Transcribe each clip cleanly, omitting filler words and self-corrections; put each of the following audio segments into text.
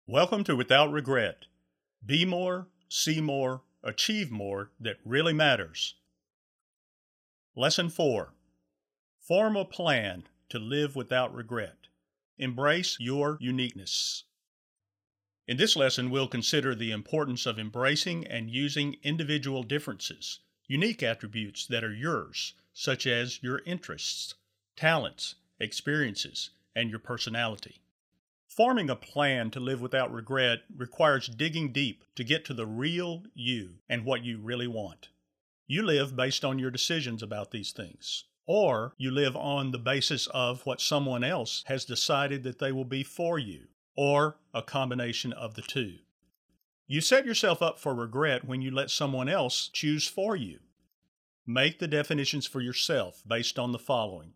Welcome to Without Regret. Be more, see more, achieve more that really matters. Lesson 4. Form a plan to live without regret. Embrace your uniqueness. In this lesson, we'll consider the importance of embracing and using individual differences, unique attributes that are yours, such as your interests, talents, experiences, and your personality. Forming a plan to live without regret requires digging deep to get to the real you and what you really want. You live based on your decisions about these things, or you live on the basis of what someone else has decided that they will be for you, or a combination of the two. You set yourself up for regret when you let someone else choose for you. Make the definitions for yourself based on the following.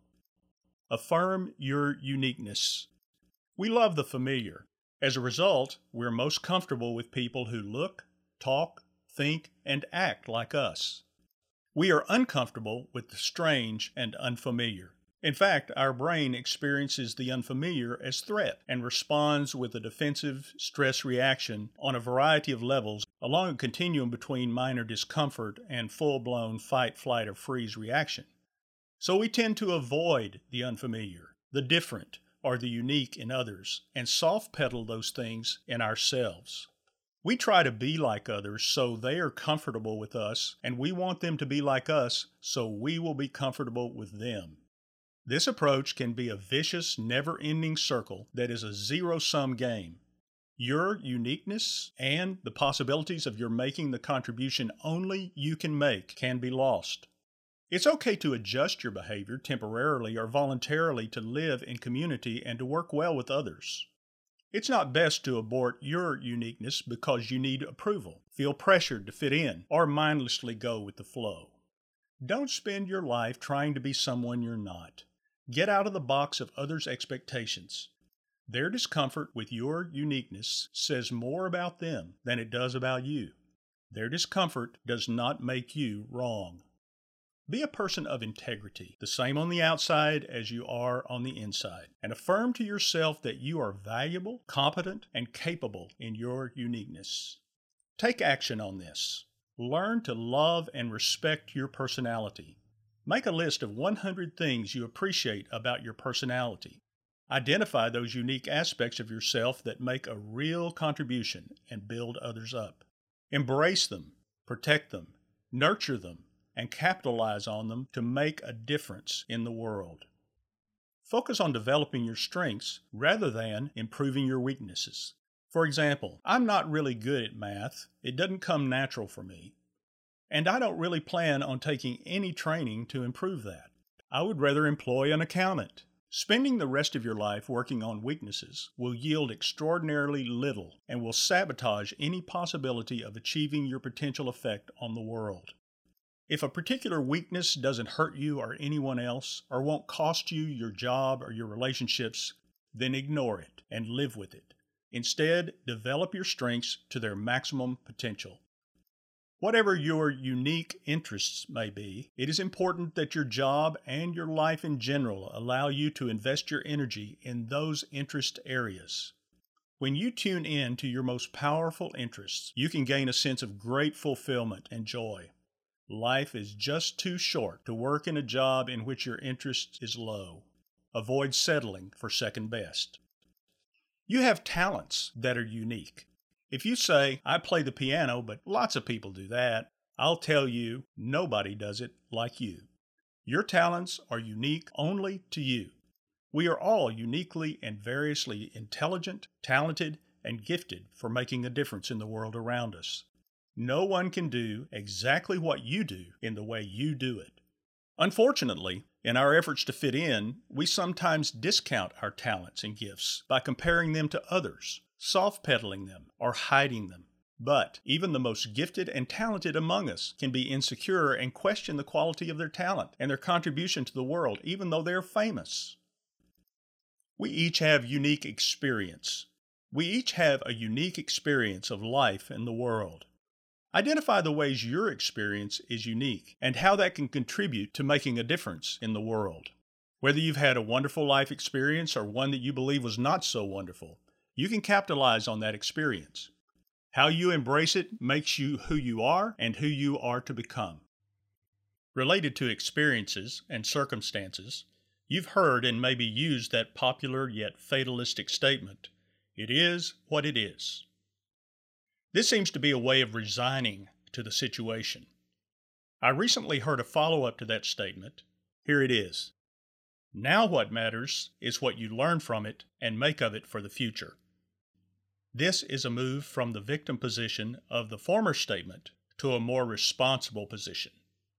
Affirm your uniqueness. We love the familiar. As a result, we're most comfortable with people who look, talk, think, and act like us. We are uncomfortable with the strange and unfamiliar. In fact, our brain experiences the unfamiliar as threat and responds with a defensive stress reaction on a variety of levels along a continuum between minor discomfort and full-blown fight, flight, or freeze reaction. So we tend to avoid the unfamiliar, the different, or the unique in others, and soft pedal those things in ourselves. We try to be like others so they are comfortable with us, and we want them to be like us so we will be comfortable with them. This approach can be a vicious, never-ending circle that is a zero-sum game. Your uniqueness and the possibilities of your making the contribution only you can make can be lost. It's okay to adjust your behavior temporarily or voluntarily to live in community and to work well with others. It's not best to abort your uniqueness because you need approval, feel pressured to fit in, or mindlessly go with the flow. Don't spend your life trying to be someone you're not. Get out of the box of others' expectations. Their discomfort with your uniqueness says more about them than it does about you. Their discomfort does not make you wrong. Be a person of integrity, the same on the outside as you are on the inside, and affirm to yourself that you are valuable, competent, and capable in your uniqueness. Take action on this. Learn to love and respect your personality. Make a list of 100 things you appreciate about your personality. Identify those unique aspects of yourself that make a real contribution and build others up. Embrace them, protect them, nurture them, and capitalize on them to make a difference in the world. Focus on developing your strengths rather than improving your weaknesses. For example, I'm not really good at math. It doesn't come natural for me. And I don't really plan on taking any training to improve that. I would rather employ an accountant. Spending the rest of your life working on weaknesses will yield extraordinarily little and will sabotage any possibility of achieving your potential effect on the world. If a particular weakness doesn't hurt you or anyone else, or won't cost you your job or your relationships, then ignore it and live with it. Instead, develop your strengths to their maximum potential. Whatever your unique interests may be, it is important that your job and your life in general allow you to invest your energy in those interest areas. When you tune in to your most powerful interests, you can gain a sense of great fulfillment and joy. Life is just too short to work in a job in which your interest is low. Avoid settling for second best. You have talents that are unique. If you say, I play the piano, but lots of people do that, I'll tell you, nobody does it like you. Your talents are unique only to you. We are all uniquely and variously intelligent, talented, and gifted for making a difference in the world around us. No one can do exactly what you do in the way you do it. Unfortunately, in our efforts to fit in, we sometimes discount our talents and gifts by comparing them to others, soft-pedaling them, or hiding them. But even the most gifted and talented among us can be insecure and question the quality of their talent and their contribution to the world, even though they're famous. We each have unique experience. We each have a unique experience of life in the world. Identify the ways your experience is unique and how that can contribute to making a difference in the world. Whether you've had a wonderful life experience or one that you believe was not so wonderful, you can capitalize on that experience. How you embrace it makes you who you are and who you are to become. Related to experiences and circumstances, you've heard and maybe used that popular yet fatalistic statement, "It is what it is." This seems to be a way of resigning to the situation. I recently heard a follow-up to that statement. Here it is. Now what matters is what you learn from it and make of it for the future. This is a move from the victim position of the former statement to a more responsible position.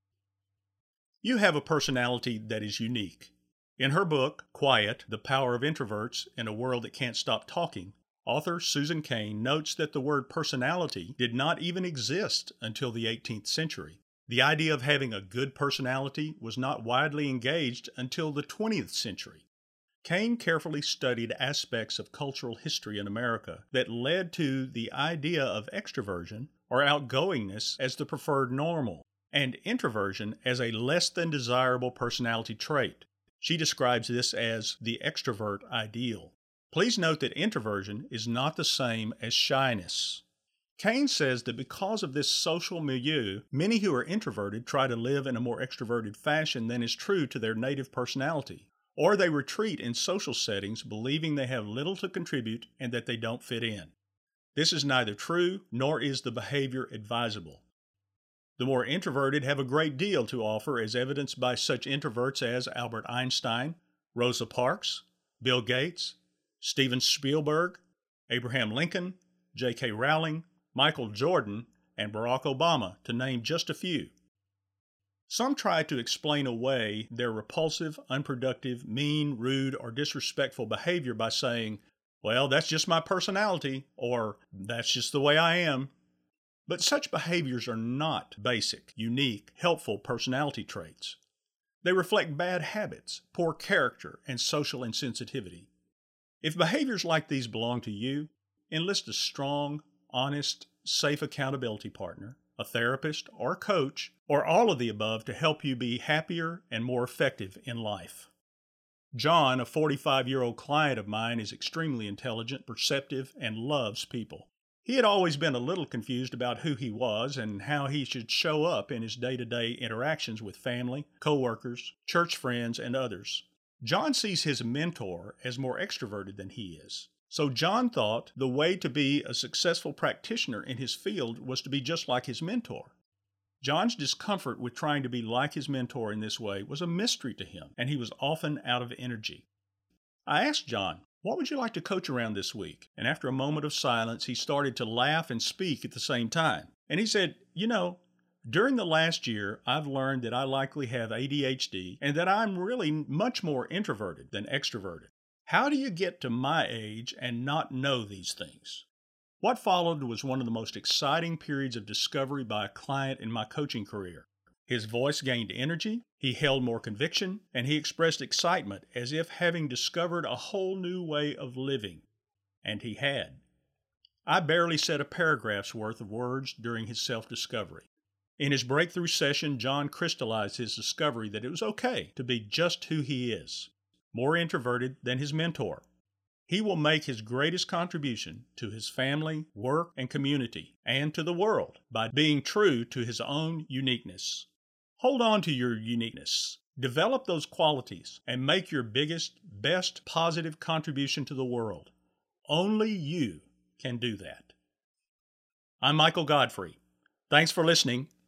You have a personality that is unique. In her book, Quiet, The Power of Introverts in a World That Can't Stop Talking, author Susan Cain notes that the word personality did not even exist until the 18th century. The idea of having a good personality was not widely engaged until the 20th century. Cain carefully studied aspects of cultural history in America that led to the idea of extroversion or outgoingness as the preferred normal, and introversion as a less than desirable personality trait. She describes this as the extrovert ideal. Please note that introversion is not the same as shyness. Cain says that because of this social milieu, many who are introverted try to live in a more extroverted fashion than is true to their native personality, or they retreat in social settings believing they have little to contribute and that they don't fit in. This is neither true nor is the behavior advisable. The more introverted have a great deal to offer, as evidenced by such introverts as Albert Einstein, Rosa Parks, Bill Gates, Steven Spielberg, Abraham Lincoln, J.K. Rowling, Michael Jordan, and Barack Obama, to name just a few. Some try to explain away their repulsive, unproductive, mean, rude, or disrespectful behavior by saying, "Well, that's just my personality," or "that's just the way I am." But such behaviors are not basic, unique, helpful personality traits. They reflect bad habits, poor character, and social insensitivity. If behaviors like these belong to you, enlist a strong, honest, safe accountability partner, a therapist or coach, or all of the above to help you be happier and more effective in life. John, a 45-year-old client of mine, is extremely intelligent, perceptive, and loves people. He had always been a little confused about who he was and how he should show up in his day-to-day interactions with family, coworkers, church friends, and others. John sees his mentor as more extroverted than he is. So John thought the way to be a successful practitioner in his field was to be just like his mentor. John's discomfort with trying to be like his mentor in this way was a mystery to him, and he was often out of energy. I asked John, "What would you like to coach around this week?" And after a moment of silence, he started to laugh and speak at the same time. And he said, during the last year, I've learned that I likely have ADHD and that I'm really much more introverted than extroverted. How do you get to my age and not know these things? What followed was one of the most exciting periods of discovery by a client in my coaching career. His voice gained energy, he held more conviction, and he expressed excitement as if having discovered a whole new way of living. And he had. I barely said a paragraph's worth of words during his self-discovery. In his breakthrough session, John crystallized his discovery that it was okay to be just who he is, more introverted than his mentor. He will make his greatest contribution to his family, work, and community, and to the world by being true to his own uniqueness. Hold on to your uniqueness. Develop those qualities and make your biggest, best positive contribution to the world. Only you can do that. I'm Michael Godfrey. Thanks for listening,